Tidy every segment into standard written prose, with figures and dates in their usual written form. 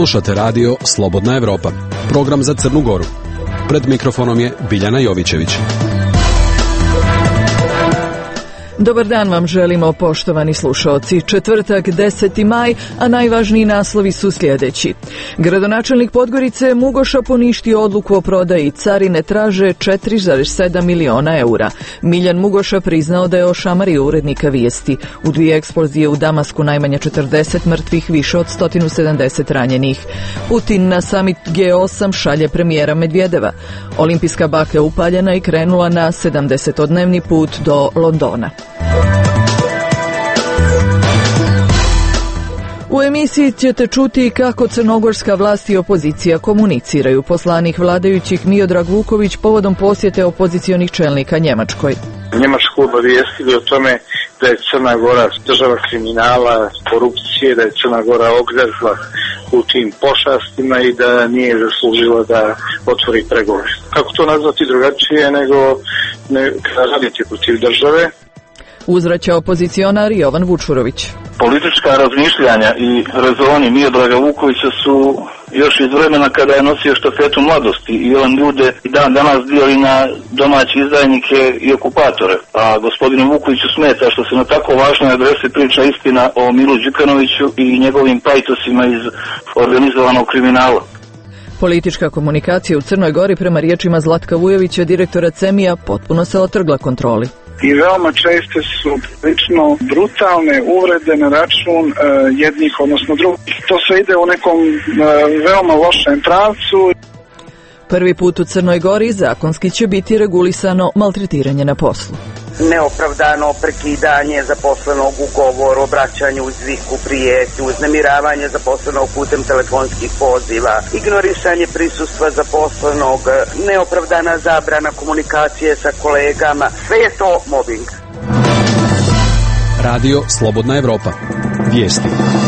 Slušate radio Slobodna Evropa, program za Crnu Goru. Pred mikrofonom je Biljana Jovićević. Dobar dan vam želimo, poštovani slušaoci. Četvrtak, 10. maj, a najvažniji naslovi su sljedeći. Gradonačelnik Podgorice Mugoša poništio odluku o prodaji, carine traže 4,7 miliona eura. Miljan Mugoša priznao da je ošamario urednika Vijesti. U 2 eksplozije u Damasku najmanje 40 mrtvih, više od 170 ranjenih. Putin na summit G8 šalje premijera Medvedeva. Olimpijska baklja upaljena i krenula na 70-dnevni put do Londona. U emisiji ćete čuti kako crnogorska vlast i opozicija komuniciraju. Poslanik vladajućih Miodrag Vuković povodom posjete opozicionih čelnika Njemačkoj. Njemačku obavijestili o tome da je Crna Gora država kriminala, korupcije, da je Crna Gora ogrzla u tim pošastima i da nije zaslužila da otvori pregovore. Kako to nazvati drugačije nego kada radite protiv države? Uzvraća opozicionar Jovan Vučurović. Politička razmišljanja i rezoni Miodraga Vukovića su još iz vremena kada je nosio štafetu mladosti i on ljude i dan danas dijeli na domaće izdajnike i okupatore. A gospodinu Vukoviću smeta što se na tako važnoj adresi priča istina o Milu Đukanoviću i njegovim pajtosima iz organizovanog kriminala. Politička komunikacija u Crnoj Gori prema riječima Zlatka Vujovića, direktora CEMI-a, potpuno se otrgla kontroli. I veoma česte su prilično brutalne uvrede na račun jednih, odnosno drugih. To sve ide u nekom veoma lošem pravcu. Prvi put u Crnoj Gori zakonski će biti regulisano maltretiranje na poslu. Neopravdano prekidanje zaposlenog ugovoru, obraćanje uz viku, prijetnju, uznemiravanje zaposlenog putem telefonskih poziva, ignorisanje prisustva zaposlenog, neopravdana zabrana komunikacije sa kolegama, sve je to mobbing. Radio Slobodna Evropa. Vijesti.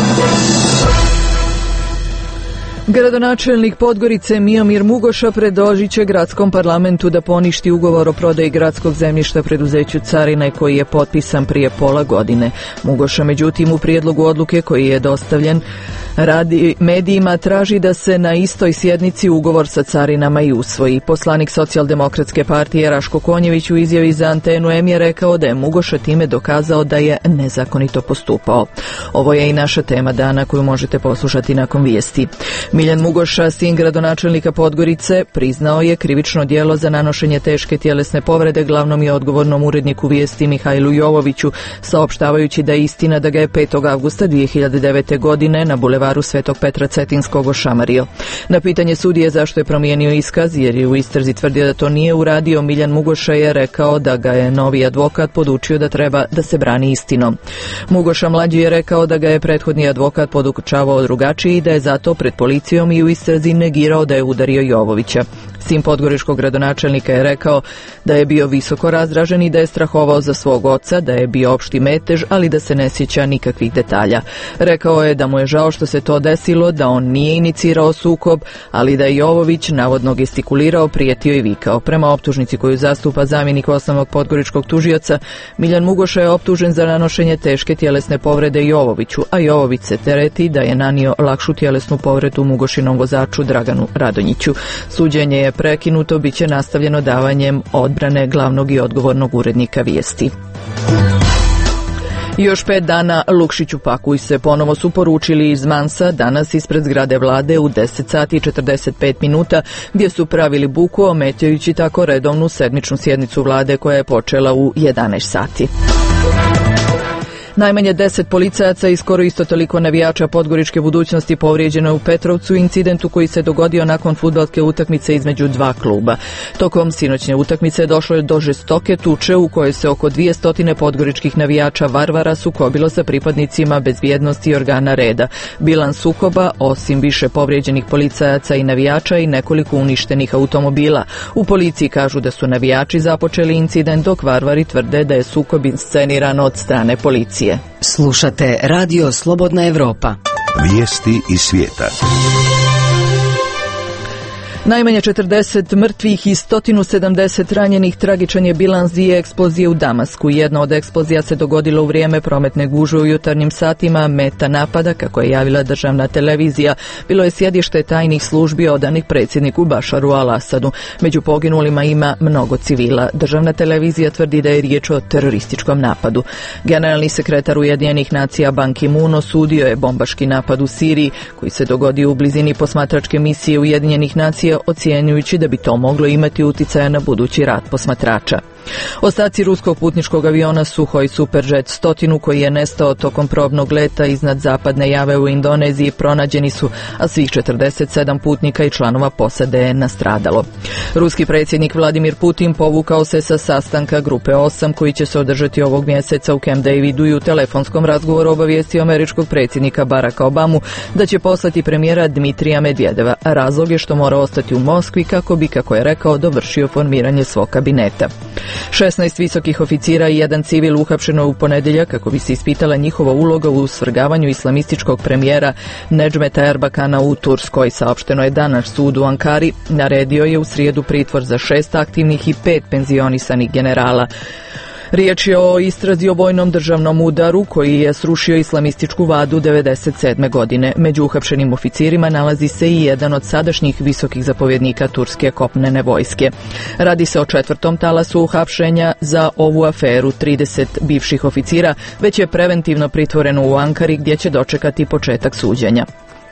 Gradonačelnik Podgorice Miomir Mugoša predložit će gradskom parlamentu da poništi ugovor o prodaji gradskog zemljišta preduzeću Carine koji je potpisan prije pola godine. Mugoša, međutim, u prijedlogu odluke koji je dostavljen medijima traži da se na istoj sjednici ugovor sa carinama i usvoji. Poslanik Socijaldemokratske partije Raško Konjević u izjavi za Antenu M je rekao da je Mugoša time dokazao da je nezakonito postupao. Ovo je i naša tema dana koju možete poslušati nakon vijesti. Miljan Mugoša, sin gradonačelnika Podgorice, priznao je krivično djelo za nanošenje teške tjelesne povrede glavnom i odgovornom uredniku Vijesti Mihajlu Jovoviću, saopštavajući da je istina da ga je 5. avgusta 2009. godine na bulevaru Svetog Petra Cetinskog ošamario. Na pitanje sudije zašto je promijenio iskaz, jer je u istrazi tvrdio da to nije uradio, Miljan Mugoša je rekao da ga je novi advokat podučio da treba da se brani istinom. Mugoša mlađi je rekao da ga je prethodni advokat podučavao drugačiji i da je zato pred policijom i u istrazi negirao da je udario Jovovića. Sin podgoričkog gradonačelnika je rekao da je bio visoko razdražen i da je strahovao za svog oca, da je bio opšti metež, ali da se ne sjeća nikakvih detalja. Rekao je da mu je žao što se to desilo, da on nije inicirao sukob, ali da je Jovović navodno gestikulirao, prijetio i vikao. Prema optužnici koju zastupa zamjenik osnovnog podgoričkog tužioca, Miljan Mugoša je optužen za nanošenje teške tjelesne povrede Jovoviću, a Jovović se tereti da je nanio lakšu tjelesnu povredu Mugošinom vozaču Draganu Radonjiću. Suđenje je prekinuto, bit će nastavljeno davanjem odbrane glavnog i odgovornog urednika Vijesti. Još 5 dana Lukšiću pakuj se, ponovo su poručili iz Mansa danas ispred zgrade vlade u 10 sati i 45 minuta, gdje su pravili buku, ometajući tako redovnu sedmičnu sjednicu vlade koja je počela u 11 sati. Najmanje 10 policajaca i skoro isto toliko navijača podgoričke budućnosti povrijeđeno je u Petrovcu, incidentu koji se dogodio nakon fudbalske utakmice između dva kluba. Tokom sinoćne utakmice došlo je do žestoke tuče u kojoj se oko 200 podgoričkih navijača Varvara sukobilo sa pripadnicima bezbjednosti i organa reda. Bilans sukoba, osim više povrijeđenih policajaca i navijača, i nekoliko uništenih automobila. U policiji kažu da su navijači započeli incident, dok Varvari tvrde da je sukob insceniran od strane policije. Slušate Radio Slobodna Evropa. Vijesti iz svijeta. Najmanje 40 mrtvih i 170 ranjenih tragičan je bilans dvije eksplozije u Damasku. Jedna od eksplozija se dogodila u vrijeme prometne gužve u jutarnjim satima. Meta napada, kako je javila državna televizija, bilo je sjedište tajnih službi odanih predsjedniku Bašaru al-Asadu. Među poginulima ima mnogo civila. Državna televizija tvrdi da je riječ o terorističkom napadu. Generalni sekretar Ujedinjenih nacija Ban Ki-moon osudio je bombaški napad u Siriji, koji se dogodio u blizini posmatračke misije Ujedinjenih nacija, ocjenjujući da bi to moglo imati utjecaja na budući rad posmatrača. Ostaci ruskog putničkog aviona Suhoj Superjet 100 koji je nestao tokom probnog leta iznad zapadne Jave u Indoneziji pronađeni su, a svih 47 putnika i članova posade je nastradalo. Ruski predsjednik Vladimir Putin povukao se sa sastanka Grupe 8 koji će se održati ovog mjeseca u Camp Davidu i u telefonskom razgovoru obavijestio američkog predsjednika Baracka Obamu da će poslati premijera Dmitrija Medvedeva. Razlog je što mora ostati u Moskvi kako bi, kako je rekao, dovršio formiranje svog kabineta. 16 visokih oficira i jedan civil uhapšeno u ponedjeljak kako bi se ispitala njihova uloga u svrgavanju islamističkog premijera Nedžmeta Erbakana u Turskoj. Saopšteno je danas sud u Ankari naredio je u srijedu pritvor za 6 aktivnih i 5 penzionisanih generala. Riječ je o istrazi o vojnom državnom udaru koji je srušio islamističku vladu 1997. godine. Među uhapšenim oficirima nalazi se i jedan od sadašnjih visokih zapovjednika turske kopnene vojske. Radi se o 4. talasu uhapšenja za ovu aferu. 30 bivših oficira već je preventivno pritvoreno u Ankari gdje će dočekati početak suđenja.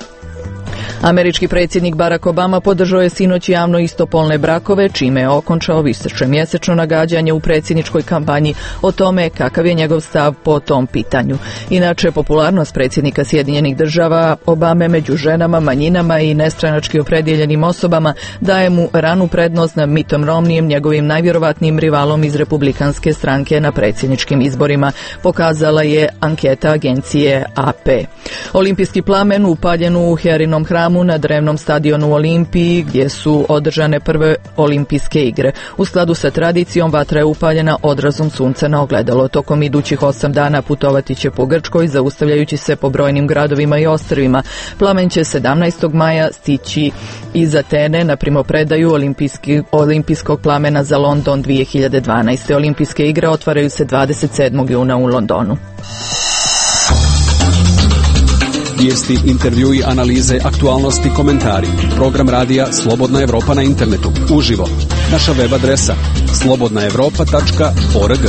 Američki predsjednik Barack Obama podržao je sinoć javno istopolne brakove, čime je okončao višemjesečno nagađanje u predsjedničkoj kampanji o tome kakav je njegov stav po tom pitanju. Inače, popularnost predsjednika Sjedinjenih država Obame među ženama, manjinama i nestranački opredjeljenim osobama daje mu ranu prednost nad Mittom Romneyem, njegovim najvjerovatnijim rivalom iz republikanske stranke na predsjedničkim izborima, pokazala je anketa agencije AP. Olimpijski plamen upaljen u Herinom hramu na drevnom stadionu u Olimpiji gdje su održane prve olimpijske igre. U skladu sa tradicijom vatra je upaljena odrazom sunca na ogledalo. Tokom idućih 8 dana putovati će po Grčkoj, zaustavljajući se po brojnim gradovima i ostrvima. Plamen će 17. maja stići iz Atene na primopredaju olimpijskog plamena za London 2012. Olimpijske igre otvaraju se 27. juna u Londonu. Vijesti, intervjui, analize, aktualnosti, komentari. Program radija Slobodna Evropa na internetu. Uživo. Naša web adresa slobodnaevropa.org.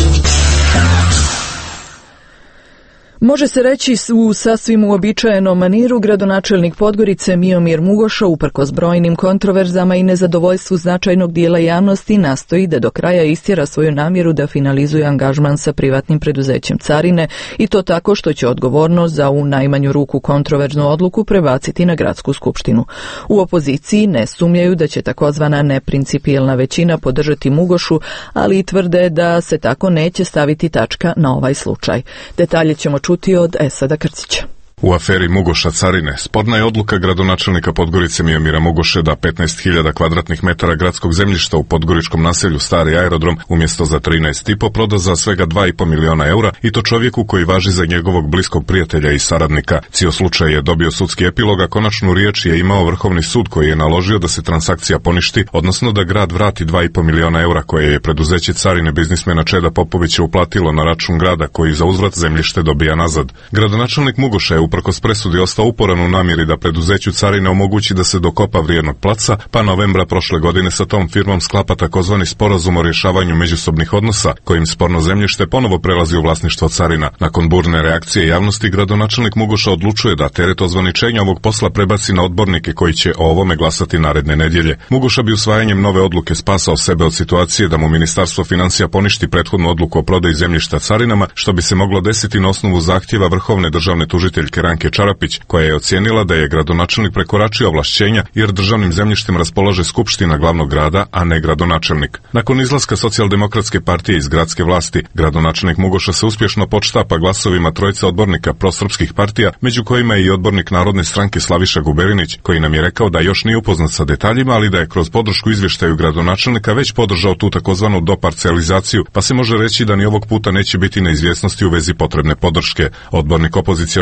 Može se reći u sasvim uobičajenom maniru gradonačelnik Podgorice Miomir Mugoša uprkos brojnim kontroverzama i nezadovoljstvu značajnog dijela javnosti nastoji da do kraja istjera svoju namjeru da finalizuje angažman sa privatnim preduzećem Carine i to tako što će odgovornost za u najmanju ruku kontroverznu odluku prebaciti na gradsku skupštinu. U opoziciji ne sumnjaju da će takozvana neprincipijelna većina podržati Mugošu, ali i tvrde da se tako neće staviti tačka na ovaj slučaj. Detalje ćemo čuti od Esada Krcića. U aferi Mugoša Carine sporna je odluka gradonačelnika Podgorice Miomira Mugoše da 15.000 kvadratnih metara gradskog zemljišta u podgoričkom naselju Stari aerodrom umjesto za 13,5 proda za svega 2,5 miliona eura i to čovjeku koji važi za njegovog bliskog prijatelja i saradnika. Cijel slučaj je dobio sudski epilog, a konačnu riječ je imao Vrhovni sud koji je naložio da se transakcija poništi, odnosno da grad vrati 2,5 miliona eura koje je preduzeće Carine biznismena Čeda Popovića uplatilo na račun grada koji za uzvrat zemljište dobija nazad. Gradonačelnik Mugoša je uprkos presudi ostao uporan u namjeri da preduzeću Carine omogući da se dokopa vrijednog placa, pa novembra prošle godine sa tom firmom sklapa takozvani sporazum o rješavanju međusobnih odnosa, kojim sporno zemljište ponovo prelazi u vlasništvo Carina. Nakon burne reakcije javnosti, gradonačelnik Mugoša odlučuje da teret ozvaničenja ovog posla prebaci na odbornike koji će o ovome glasati naredne nedjelje. Mugoša bi usvajanjem nove odluke spasao sebe od situacije da mu Ministarstvo financija poništi prethodnu odluku o prodaji zemljišta Carinama, što bi se moglo desiti na osnovu zahtjeva vrhovne državne tužiteljke Ranke Čarapić, koja je ocijenila da je gradonačelnik prekoračio ovlašćenja jer državnim zemljištem raspolaže skupština glavnog grada, a ne gradonačelnik. Nakon izlaska Socijaldemokratske partije iz gradske vlasti, gradonačelnik Mugoša se uspješno podštapa glasovima trojice odbornika prosrpskih partija, među kojima je i odbornik Narodne stranke Slaviša Guberinić, koji nam je rekao da još nije upoznat sa detaljima, ali da je kroz podršku izvještaju gradonačelnika već podržao tu takozvanu doparcijalizaciju, pa se može reći da ni ovog puta neće biti neizvjesnosti u vezi potrebne podrške. Odbornik opozicione Nove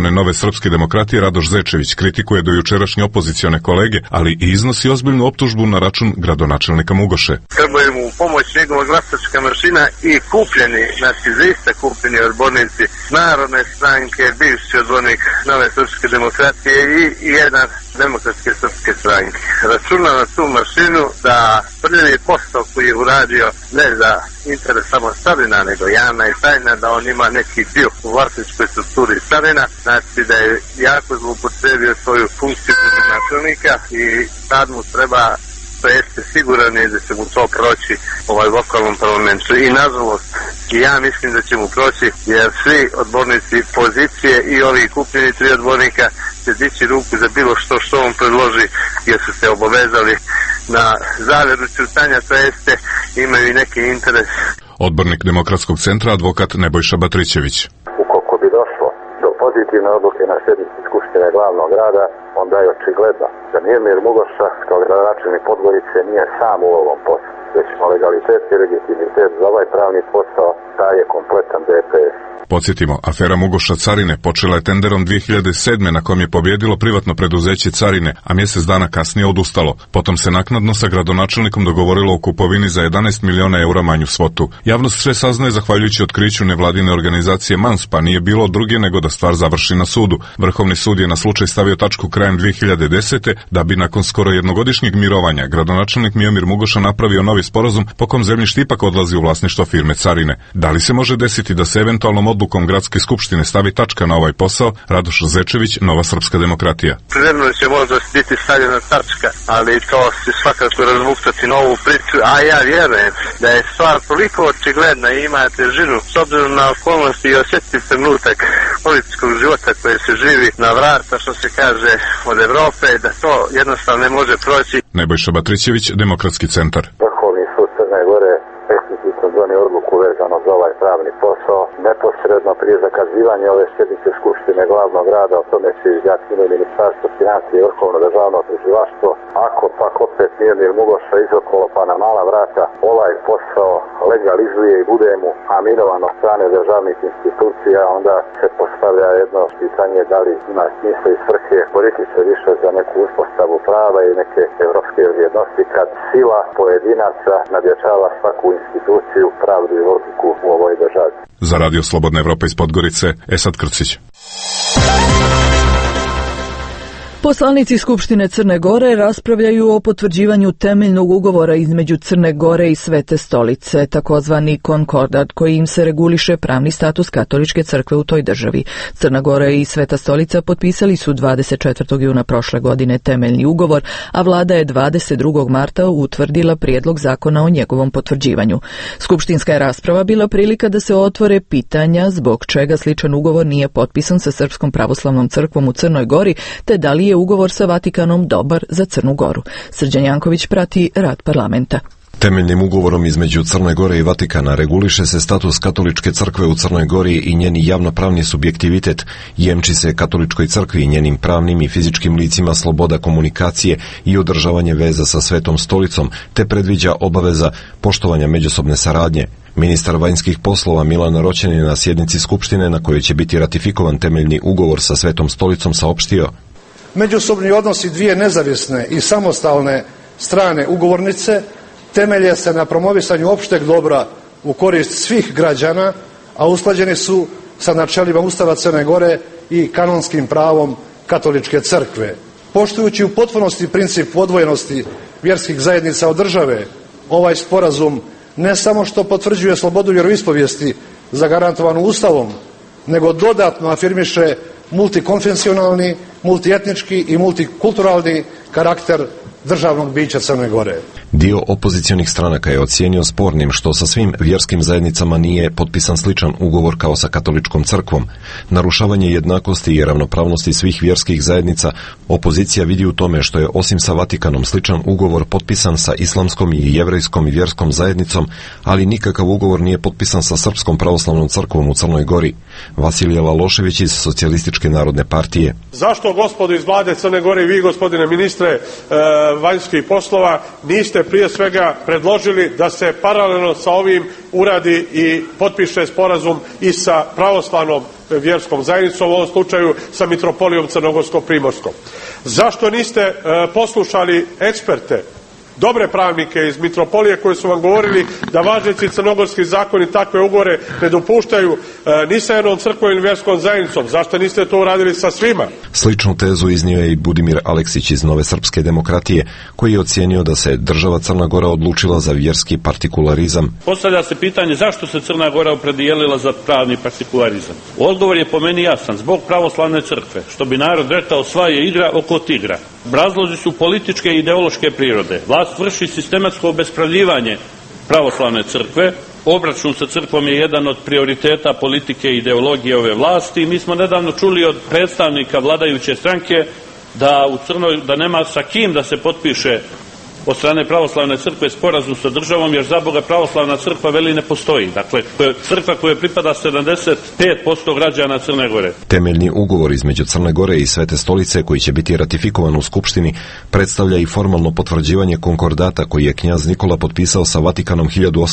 Srpske demokratije Radoš Zečević kritikuje dojučerašnje opozicione kolege, ali i iznosi ozbiljnu optužbu na račun gradonačelnika Mugoše. Trebaju mu pomoć njegova glasačka mašina i kupljeni, znači zaista kupljeni odbornici Narodne stranke, bivši odbornik Nove Srpske demokratije i jedan Demokratske srpske stranke. Računa na tu mašinu da prvi posao koji je uradio ne za interes samo Starina, nego javna i tajna, da on ima neki dio u vlasničkoj strukturi Starina, znači da je jako zloupotrebio svoju funkciju načelnika i sad mu treba, to jeste siguran je da će mu to proći lokalnom parlamentu i nažalost ja mislim da će mu proći jer svi odbornici pozicije i ovi kupljeni 3 odbornika će dići ruku za bilo što on predloži jer su se obavezali na zavjeru ćutanja, to jeste imaju i neki interes. Odbornik Demokratskog centra advokat Nebojša Batrićević. Ukoliko bi došlo do pozitivne odluke na sjednici Skupštine glavnog grada, onda je očigledno da Miomir Mugoša kao gradonačelnik Podgorice nije sam u ovom poslu, već legalitet i legitimitet za ovaj pravni posao daje kompletan DPS. Podsjetimo, afera Mugoša Carine počela je tenderom 2007. na kom je pobjedilo privatno preduzeće Carine, a mjesec dana kasnije odustalo. Potom se naknadno sa gradonačelnikom dogovorilo o kupovini za 11 miliona eura manju svotu. Javnost sve saznaje zahvaljujući otkriću nevladine organizacije MANS, pa nije bilo druge nego da stvar završi na sudu. Vrhovni sud je na slučaj stavio tačku krajem 2010. da bi nakon skoro jednogodišnjeg mirovanja gradonačelnik Miomir Mugoša napravio novi sporazum po kom zemljište ipak odlazi u vlasništvo firme Carine. Da li se može desiti da se eventualnom odlukom Gradske skupštine stavi tačka na ovaj posao? Radoš Zečević, Nova Srpska demokratija. Privremeno će možda biti stavljena tačka, ali to će svakako razvuktati novu priču, a ja vjerujem da je stvar toliko očigledna i ima težinu s obzirom na okolnosti i osjetljiv trenutak političkog života koje se živi na vrata, što se kaže, od Evrope, da to jednostavno ne može proći. Nebojša Batrićević, Demokratski centar. Vrhovni sud Crne Gore eksplicitno donio odluku vezano za ovaj pravni posao. Neposredno prije zakazivanja ove sjednice Skupštine glavnog grada o tome se izjasnilo Ministarstvo financija i Vrhovno državno tužilaštvo. Ako pak opet Miomir Mugoša izokolo pa na mala vrata ovaj posao legalizuje i bude mu aminovan od strane državnih institucija, onda se postavlja jedno pitanje da li ima smisla i svrhe boriti se više za neku uspostavu prava i neke evropske vrijednosti kad sila pojedinaca nadjačava svaku instituciju, pravdu i logiku u ovoj državi. Za Radio Slobodna Evropa iz Podgorice, Esad Krcić. Poslanici Skupštine Crne Gore raspravljaju o potvrđivanju temeljnog ugovora između Crne Gore i Svete stolice, takozvani konkordat, kojim se reguliše pravni status katoličke crkve u toj državi. Crna Gora i Sveta stolica potpisali su 24. juna prošle godine temeljni ugovor, a vlada je 22. marta utvrdila prijedlog zakona o njegovom potvrđivanju. Skupštinska je rasprava bila prilika da se otvore pitanja zbog čega sličan ugovor nije potpisan sa Srpskom pravoslavnom crkvom u Crnoj Gori, te da li je ugovor sa Vatikanom dobar za Crnu Goru. Srđan Janković prati rad parlamenta. Temeljnim ugovorom između Crne Gore i Vatikana reguliše se status katoličke crkve u Crnoj Gori i njeni javnopravni subjektivitet, jemči se katoličkoj crkvi i njenim pravnim i fizičkim licima sloboda komunikacije i održavanje veza sa Svetom stolicom, te predviđa obaveza poštovanja međusobne saradnje. Ministar vanjskih poslova Milan Roćen je na sjednici Skupštine na kojoj će biti ratifikovan temeljni ugovor sa Svetom stolicom saopštio: međusobni odnosi dvije nezavisne i samostalne strane ugovornice temelje se na promovisanju opšteg dobra u korist svih građana, a usklađeni su sa načelima Ustava Crne Gore i kanonskim pravom katoličke crkve. Poštujući u potpunosti princip odvojenosti vjerskih zajednica od države, ovaj sporazum ne samo što potvrđuje slobodu vjeroispovijesti zagarantovanu Ustavom, nego dodatno afirmiše multikonfesionalni, multietnički i multikulturalni karakter državnog bića Crne Gore. Dio opozicionih stranaka je ocijenio spornim što sa svim vjerskim zajednicama nije potpisan sličan ugovor kao sa katoličkom crkvom. Narušavanje jednakosti i ravnopravnosti svih vjerskih zajednica opozicija vidi u tome što je osim sa Vatikanom sličan ugovor potpisan sa islamskom i jevrejskom i vjerskom zajednicom, ali nikakav ugovor nije potpisan sa Srpskom pravoslavnom crkvom u Crnoj Gori. Vasilije Lalošević iz Socijalističke narodne partije. Zašto, gospodo iz vlade Crne Gore i vi, gospodine ministre, vanjskih poslova niste prije svega predložili da se paralelno sa ovim uradi i potpiše sporazum i sa pravoslavnom vjerskom zajednicom, u ovom slučaju sa mitropolijom Crnogorsko-primorskom? Zašto niste poslušali eksperte, dobre pravnike iz mitropolije koji su vam govorili da važeći crnogorski zakoni takve ugovore ne dopuštaju ni sa jednom crkvom ili vjerskom zajednicom? Zašto niste to uradili sa svima? Sličnu tezu iznio je i Budimir Aleksić iz Nove srpske demokratije, koji je ocijenio da se država Crna Gora odlučila za vjerski partikularizam. Postavlja se pitanje zašto se Crna Gora opredijelila za pravni partikularizam. Odgovor je po meni jasan, zbog pravoslavne crkve. Što bi narod rekao, sva je igra oko tigra. Razlozi su političke i ideološke prirode. Vlast vrši sistematsko obespravljivanje pravoslavne crkve. Obračun sa crkvom je jedan od prioriteta politike i ideologije ove vlasti. Mi smo nedavno čuli od predstavnika vladajuće stranke da u Crnoj da nema sa kim da se potpiše od strane pravoslavne crkve sporazum sa državom, jer za Boga pravoslavna crkva veli ne postoji. Dakle, to je crkva koja pripada 75% građana Crne Gore. Temeljni ugovor između Crne Gore i Svete stolice, koji će biti ratifikovan u Skupštini, predstavlja i formalno potvrđivanje konkordata koji je knjaz Nikola potpisao sa Vatikanom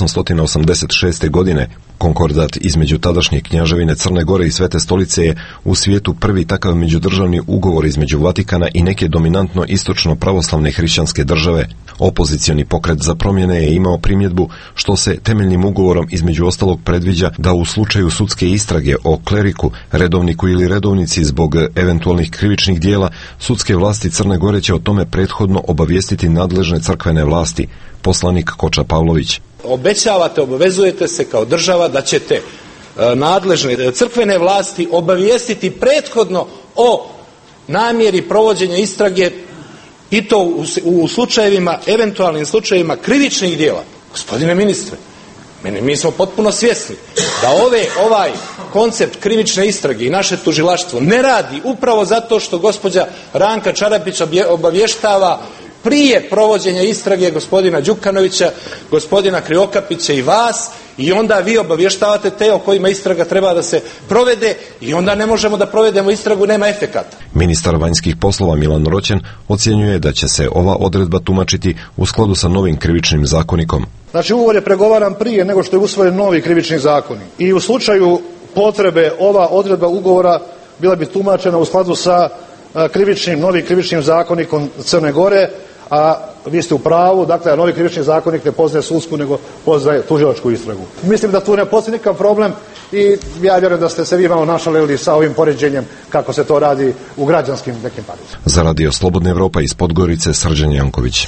1886. godine. Konkordat između tadašnje knjaževine Crne Gore i Svete stolice je u svijetu prvi takav međudržavni ugovor između Vatikana i neke dominantno istočno pravoslavne hrišćanske države. Opozicioni pokret za promjene je imao primjedbu što se temeljnim ugovorom između ostalog predviđa da u slučaju sudske istrage o kleriku, redovniku ili redovnici zbog eventualnih krivičnih dijela, sudske vlasti Crne Gore će o tome prethodno obavijestiti nadležne crkvene vlasti. Poslanik Koča Pavlović. Obećavate, obavezujete se kao država da ćete nadležne crkvene vlasti obavijestiti prethodno o namjeri provođenja istrage i to u slučajevima, eventualnim slučajevima krivičnih djela. Gospodine ministre, mi smo potpuno svjesni da ovaj koncept krivične istrage i naše tužilaštvo ne radi upravo zato što gospođa Ranka Čarapić obavještava prije provođenja istrage gospodina Đukanovića, gospodina Kriokapića i vas, i onda vi obavještavate te o kojima istraga treba da se provede i onda ne možemo da provedemo istragu, nema efekata. Ministar vanjskih poslova Milan Roćen ocjenjuje da će se ova odredba tumačiti u skladu sa novim krivičnim zakonikom. Znači, ugovor je pregovaran prije nego što je usvojen novi krivični zakonik. I u slučaju potrebe ova odredba ugovora bila bi tumačena u skladu sa novim krivičnim zakonikom Crne Gore, a vi ste u pravu, dakle, novi krivični zakonik ne poznaje sudsku, nego poznaje tužilačku istragu. Mislim da tu ne postoji nikakav problem i ja vjerujem da ste se vi malo našalili sa ovim poređenjem kako se to radi u građanskim nekim parnicama. Za Radio Slobodna Evropa iz Podgorice, Srđan Janković.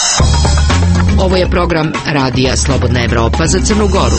Ovo je program Radija Slobodna Evropa za Crnu Goru.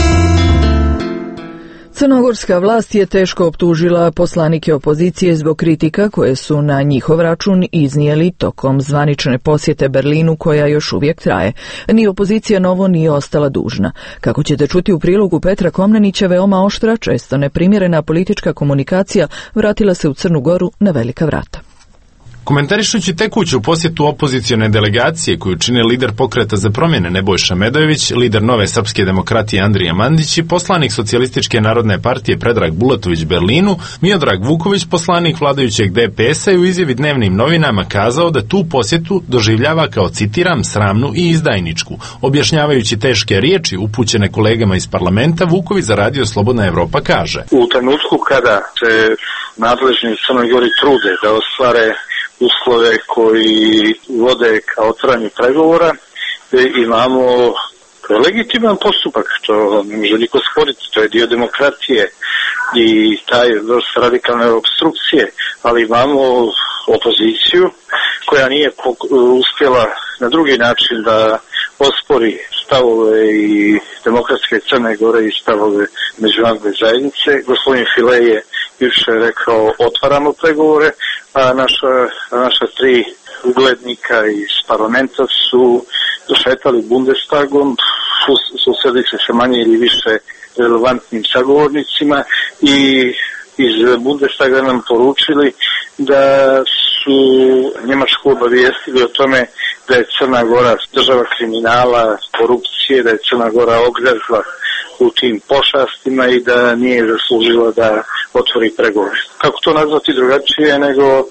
Crnogorska vlast je teško optužila poslanike opozicije zbog kritika koje su na njihov račun iznijeli tokom zvanične posjete Berlinu, koja još uvijek traje. Ni opozicija novo nije ostala dužna. Kako ćete čuti u prilogu Petra Komnenića, veoma oštra, često neprimjerena politička komunikacija vratila se u Crnu Goru na velika vrata. Komentarišući tekuću posjetu opozicione delegacije koju čine lider Pokreta za promjene Nebojša Medojević, lider Nove srpske demokratije Andrija Mandić i poslanik Socijalističke narodne partije Predrag Bulatović Berlinu, Miodrag Vuković, poslanik vladajućeg DPS-a, je u izjavi dnevnim novinama kazao da tu posjetu doživljava kao, citiram, sramnu i izdajničku. Objašnjavajući teške riječi upućene kolegama iz parlamenta, Vuković za Radio Slobodna Evropa kaže: U trenutku kada se nadležni u Crnoj Gori trude da ostvare uslove koji vode ka otvaranju pregovora, imamo legitiman postupak, to ne može niko sporiti, to je dio demokratije i taj vrst radikalne obstrukcije, ali imamo opoziciju koja nije uspjela na drugi način da ospori stavove i demokratske Crne Gore i stavove međunarodne zajednice. Gospodin File je juče rekao otvaramo pregovore, a naša tri uglednika iz parlamenta su došetali Bundestagom, susreli se sa manje ili više relevantnim sagovornicima i iz Bundestaga nam poručili da su Njemačku obavijestili o tome da je Crna Gora država kriminala, korupcije, da je Crna Gora ogrzla u tim pošastima i da nije zaslužila da otvori pregovore. Kako to nazvati drugačije nego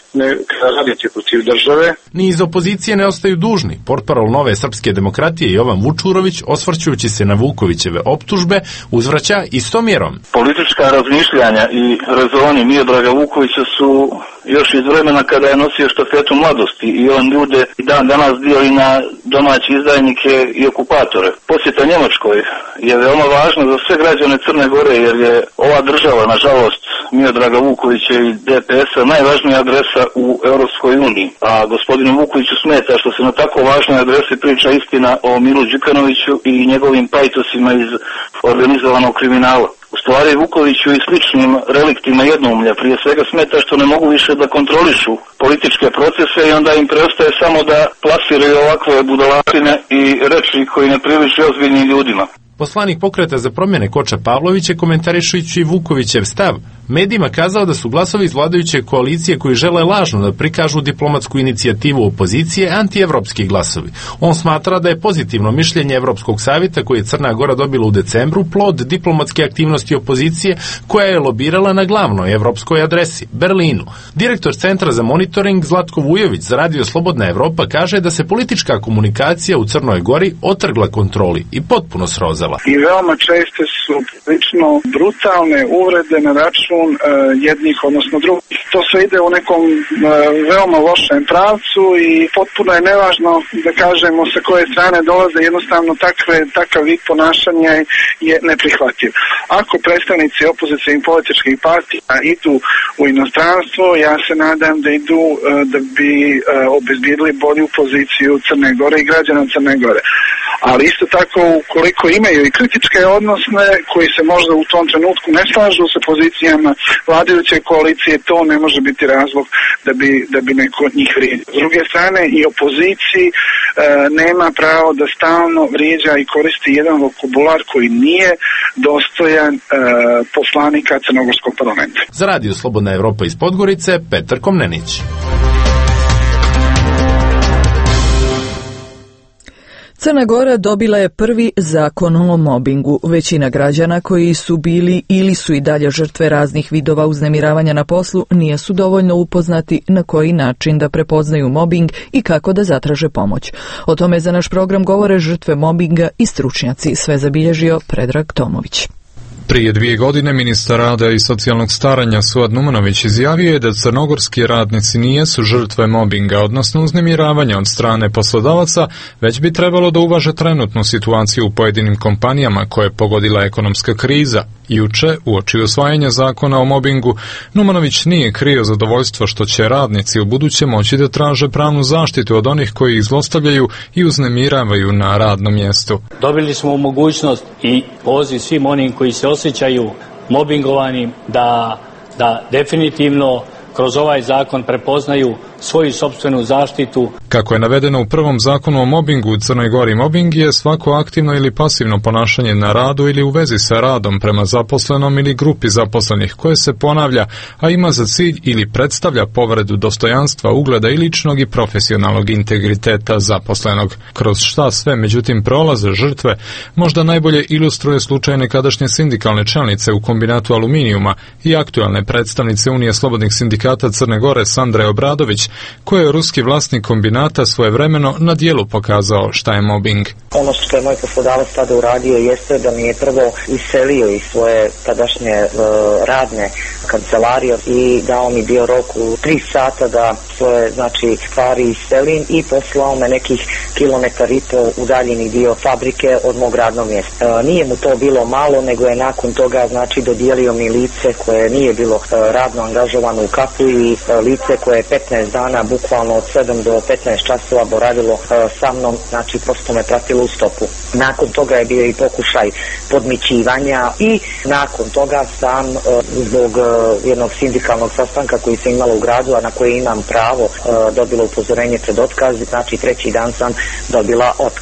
raditi protiv države. Ni iz opozicije ne ostaju dužni. Portparol Nove srpske demokratije Jovan Vučurović, osvrćujući se na Vukovićeve optužbe, uzvraća istom mjerom. Politička razmišljanja i rezoni Miodraga Vukovića su još iz vremena kada je nosio štafetu mladosti i on ljude i dan danas dijeli na domaće izdajnike i okupatore. Posjeta Njemačkoj je veoma važna za sve građane Crne Gore, jer je ova država, nažalost, Miodraga Vukovića i DPS-a najvažnija adresa u Europskoj uniji. A gospodinu Vukoviću smeta što se na tako važnoj adresi priča istina o Milu Đukanoviću i njegovim pajtosima iz organizovanog kriminala. U stvari Vukoviću i sličnim reliktima jednoumlja prije svega smeta što ne mogu više da kontrolišu političke procese i onda im preostaje samo da plasiraju ovakve budalatine i reči koji ne priliči ozbiljnim ljudima. Poslanik Pokreta za promjene Koča Pavlović je, komentarišujući Vukovićev stav, medijima kazao da su glasovi iz vladajuće koalicije koji žele lažno da prikažu diplomatsku inicijativu opozicije antievropski glasovi. On smatra da je pozitivno mišljenje Evropskog savjeta koje je Crna Gora dobila u decembru plod diplomatske aktivnosti opozicije koja je lobirala na glavnoj evropskoj adresi, Berlinu. Direktor Centra za monitoring Zlatko Vujović za Radio Slobodna Evropa kaže da se politička komunikacija u Crnoj Gori otrgla kontroli i potpuno srozala. I veoma česte su prilično brutalne uvrede na račun jednih, odnosno drugih. To sve ide u nekom veoma lošem pravcu i potpuno je nevažno da kažemo sa koje strane dolaze, jednostavno takav vid ponašanja je neprihvatljiv. Ako predstavnici opozicijskih političkih partija idu u inostranstvo, ja se nadam da idu da bi obezbijedili bolju poziciju Crne Gore i građana Crne Gore. Ali isto tako, ukoliko imaju i kritičke odnose koji se možda u tom trenutku ne slažu sa pozicijama vladajuće koalicije, to ne može biti razlog da bi neko od njih vrijedio. S druge strane, i opoziciji nema pravo da stalno vrijeđa i koristi jedan vokabular koji nije dostojan poslanika Crnogorskog parlamenta. Za Radio Slobodna Evropa iz Podgorice, Petar Komnenić. Crna Gora dobila je prvi zakon o mobingu. Većina građana koji su bili ili su i dalje žrtve raznih vidova uznemiravanja na poslu nisu dovoljno upoznati na koji način da prepoznaju mobing i kako da zatraže pomoć. O tome za naš program govore žrtve mobinga i stručnjaci. Sve zabilježio Predrag Tomović. Prije 2 godine ministar rada i socijalnog staranja Suad Numanović izjavio je da crnogorski radnici nijesu žrtve mobinga, odnosno uznemiravanja od strane poslodavaca, već bi trebalo da uvaže trenutnu situaciju u pojedinim kompanijama koje je pogodila ekonomska kriza. Juče, uoči usvajanja zakona o mobingu, Numanović nije krio zadovoljstvo što će radnici u buduće moći da traže pravnu zaštitu od onih koji ih zlostavljaju i uznemiravaju na radnom mjestu. Dobili smo mogućnost i poziv svim onim koji se osjećaju mobingovanim da definitivno kroz ovaj zakon prepoznaju svoju sopstvenu zaštitu. Kako je navedeno u prvom zakonu o mobingu u Crnoj Gori, mobing je svako aktivno ili pasivno ponašanje na radu ili u vezi sa radom prema zaposlenom ili grupi zaposlenih koje se ponavlja, a ima za cilj ili predstavlja povredu dostojanstva, ugleda i ličnog i profesionalnog integriteta zaposlenog. Kroz šta sve, međutim, prolaze žrtve, možda najbolje ilustruje slučaj nekadašnje sindikalne čelnice u kombinatu aluminijuma i aktualne predstavnice Unije slobodnih sindikata Crne Gore Sandre Obradović, koje je ruski vlasnik kombinata svojevremeno na dijelu pokazao šta je mobbing. Ono što je moj poslodavac tada uradio jeste da mi je prvo iselio iz svoje tadašnje radne kancelarije i dao mi bio rok u 3 sata da svoje stvari iselim i poslao me nekih kilometar i po udaljeni dio fabrike od mog radnog mjesta. Nije mu to bilo malo, nego je nakon toga dodijelio mi lice koje nije bilo radno angažovano u kafu i lice koje je 15 dana bukvalno od 7 do 15 časova boravilo sa mnom, prosto me pratilo u stopu. Nakon toga je bio i pokušaj podmićivanja i nakon toga sam zbog jednog sindikalnog sastanka koji se imalo u gradu, a na koje imam pravo, dobila upozorenje pred otkaz, 3. dan sam dobila otkaz.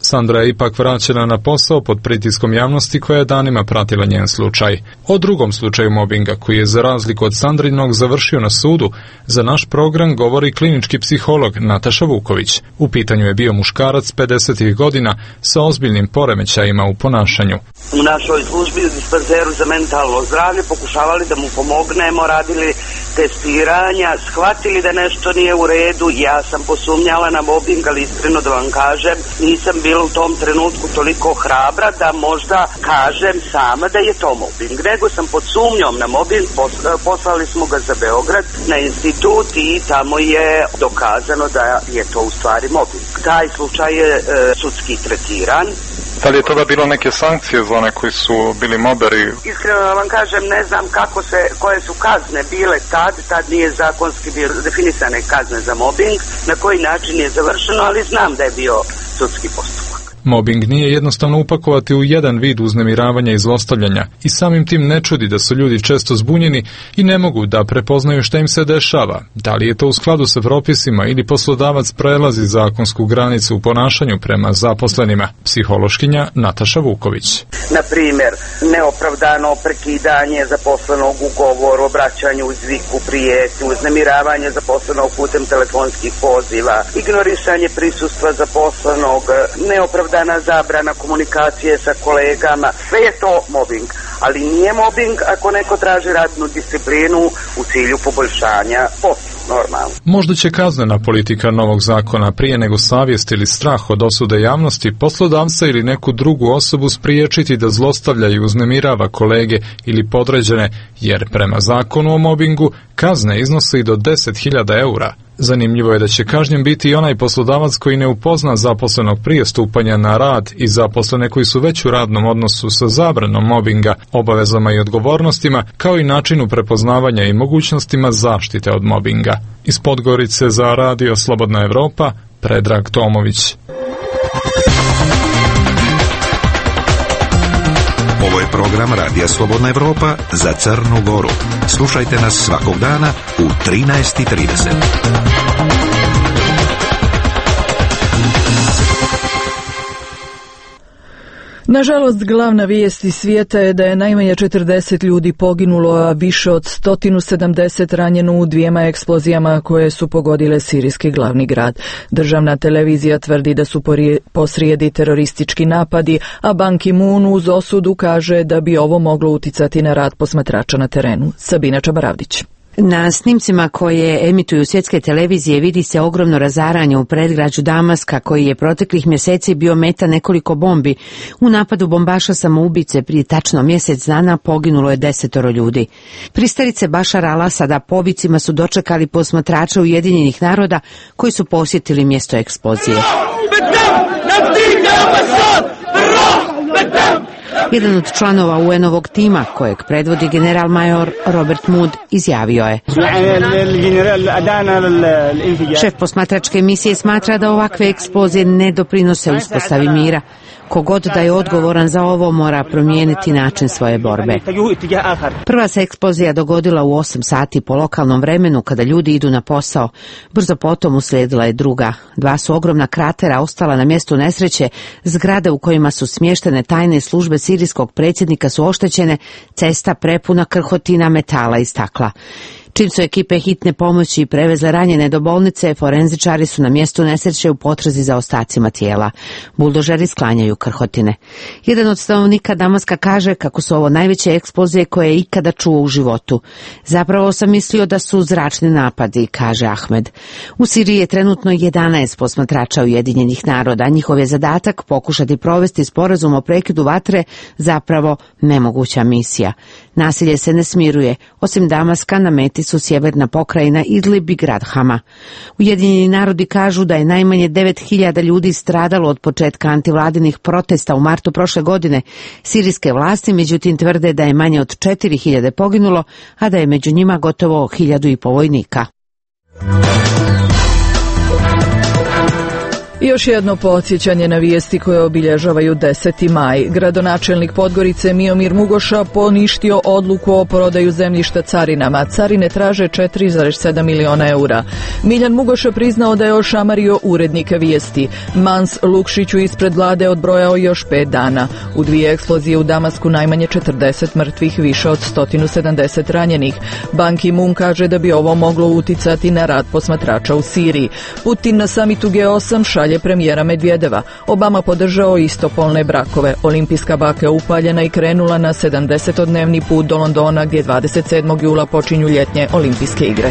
Sandra je ipak vraćena na posao pod pritiskom javnosti koja je danima pratila njen slučaj. O drugom slučaju mobinga, koji je za razliku od Sandrinog završio na sudu, za naš program govori klinički psiholog Nataša Vuković. U pitanju je bio muškarac 50. godina sa ozbiljnim poremećajima u ponašanju. U našoj službi u dispanzeru za mentalno zdravlje pokušavali da mu pomognemo, radili testiranja, shvatili da nešto nije u redu. Ja sam posumnjala na mobbing, ali iskreno da vam kažem, nisam bila u tom trenutku toliko hrabra da možda kažem sama da je to mobbing. Nego sam pod sumnjom na mobbing, poslali smo ga za Beograd na institut i tamo je dokazano da je to u stvari mobbing. Taj slučaj je sudski tretiran. Da li je tada bilo neke sankcije za one koji su bili moberi? Iskreno da vam kažem, ne znam koje su kazne bile tad nije zakonski bio definisane kazne za mobbing, na koji način je završeno, ali znam da je bio sudski postupak. Mobbing nije jednostavno upakovati u jedan vid uznemiravanja i zlostavljanja i samim tim ne čudi da su ljudi često zbunjeni i ne mogu da prepoznaju šta im se dešava. Da li je to u skladu sa propisima ili poslodavac prelazi zakonsku granicu u ponašanju prema zaposlenima? Psihološkinja Nataša Vuković. Na primjer, neopravdano prekidanje zaposlenog ugovora, obraćanje u zviku, prijetnju, uznemiravanje zaposlenog putem telefonskih poziva, ignorisanje prisustva zaposlenog, neopravdana zabrana komunikacije sa kolegama, sve je to mobbing, ali nije mobbing ako neko traži radnu disciplinu u cilju poboljšanja posla. Normalno. Možda će kaznena politika novog zakona prije nego savjest ili strah od osude javnosti poslodavca ili neku drugu osobu spriječiti da zlostavlja i uznemirava kolege ili podređene, jer prema zakonu o mobingu kazne iznose i do 10.000 eura. Zanimljivo je da će kažnjen biti i onaj poslodavac koji ne upozna zaposlenog prije stupanja na rad i zaposlene koji su već u radnom odnosu sa zabranom mobinga, obavezama i odgovornostima, kao i načinu prepoznavanja i mogućnostima zaštite od mobinga. Iz Podgorice za Radio Slobodna Evropa, Predrag Tomović. Ovo je program Radija Slobodna Evropa za Crnu Goru. Slušajte nas svakog dana u 13:30. Nažalost, glavna vijest iz svijeta je da je najmanje 40 ljudi poginulo, a više od 170 ranjeno u 2 eksplozijama koje su pogodile sirijski glavni grad. Državna televizija tvrdi da su posrijedi teroristički napadi, a Ban Ki-moon uz osudu kaže da bi ovo moglo uticati na rad posmatrača na terenu. Sabina Čabaravdić. Na snimcima koje emituju svjetske televizije vidi se ogromno razaranje u predgrađu Damaska, koji je proteklih mjeseci bio meta nekoliko bombi. U napadu bombaša samoubice prije tačno mjesec dana poginulo je 10 ljudi. Pristalice Bašara al-Asada povicima su dočekali posmatrače Ujedinjenih naroda koji su posjetili mjesto eksplozije. Jedan od članova UN-ovog tima, kojeg predvodi general major Robert Mood, izjavio je: šef posmatračke misije smatra da ovakve eksplozije ne doprinose uspostavi mira. Kogod da je odgovoran za ovo mora promijeniti način svoje borbe. Prva se eksplozija dogodila u 8 sati po lokalnom vremenu kada ljudi idu na posao. Brzo potom uslijedila je druga. 2 su ogromna kratera ostala na mjestu nesreće, zgrade u kojima su smještene tajne službe sirijskog predsjednika su oštećene, cesta prepuna krhotina, metala i stakla. Čim su ekipe hitne pomoći prevezle ranjene do bolnice, forenzičari su na mjestu nesreće u potrazi za ostacima tijela. Buldožeri sklanjaju krhotine. Jedan od stanovnika Damaska kaže kako su ovo najveće eksplozije koje je ikada čuo u životu. Zapravo sam mislio da su zračni napadi, kaže Ahmed. U Siriji je trenutno 11 posmatrača Ujedinjenih naroda. Njihov je zadatak pokušati provesti sporazum o prekidu vatre, zapravo nemoguća misija. Nasilje se ne smiruje. Osim Damaska, na meti su sjeverna pokrajina Idlib i grad Hama. Ujedinjeni narodi kažu da je najmanje 9.000 ljudi stradalo od početka antivladinih protesta u martu prošle godine. Sirijske vlasti međutim tvrde da je manje od 4.000 poginulo, a da je među njima gotovo 1.500 vojnika. I još jedno podsjećanje na vijesti koje obilježavaju 10. maj. Gradonačelnik Podgorice Miomir Mugoša poništio odluku o prodaju zemljišta carinama. Carine traže 4,7 miliona eura. Miljan Mugoša priznao da je ošamario urednika vijesti. Mans Lukšiću ispred vlade odbrojao još 5 dana. U 2 eksplozije u Damasku najmanje 40 mrtvih, više od 170 ranjenih. Ban Ki-moon kaže da bi ovo moglo uticati na rad posmatrača u Siriji. Putin na samitu G8 šalje premijera Medvedeva. Obama podržao istopolne brakove. Olimpijska baka je upaljena i krenula na 70-dnevni put do Londona, gdje 27. jula počinju ljetnje olimpijske igre.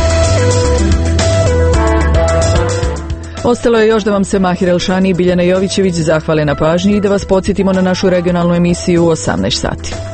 Ostalo je još da vam se Mahir Elšani i Biljana Jovićević zahvale na pažnji i da vas podsjetimo na našu regionalnu emisiju u 18 sati.